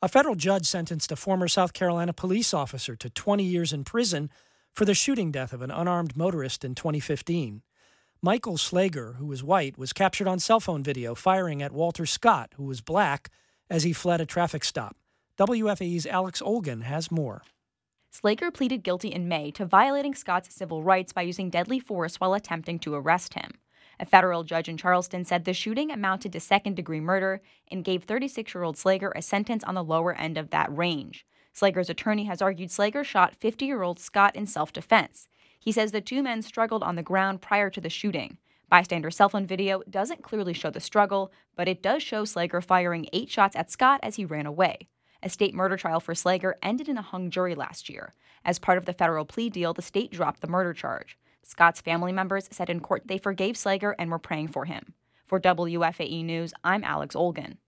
A federal judge sentenced a former South Carolina police officer to 20 years in prison for the shooting death of an unarmed motorist in 2015. Michael Slager, who was white, was captured on cell phone video firing at Walter Scott, who was black, as he fled a traffic stop. WFAE's Alex Olgan has more. Slager pleaded guilty in May to violating Scott's civil rights by using deadly force while attempting to arrest him. A federal judge in Charleston said the shooting amounted to second-degree murder and gave 36-year-old Slager a sentence on the lower end of that range. Slager's attorney has argued Slager shot 50-year-old Scott in self-defense. He says the two men struggled on the ground prior to the shooting. Bystander cell phone video doesn't clearly show the struggle, but it does show Slager firing 8 shots at Scott as he ran away. A state murder trial for Slager ended in a hung jury last year. As part of the federal plea deal, the state dropped the murder charge. Scott's family members said in court they forgave Slager and were praying for him. For WFAE News, I'm Alex Olgan.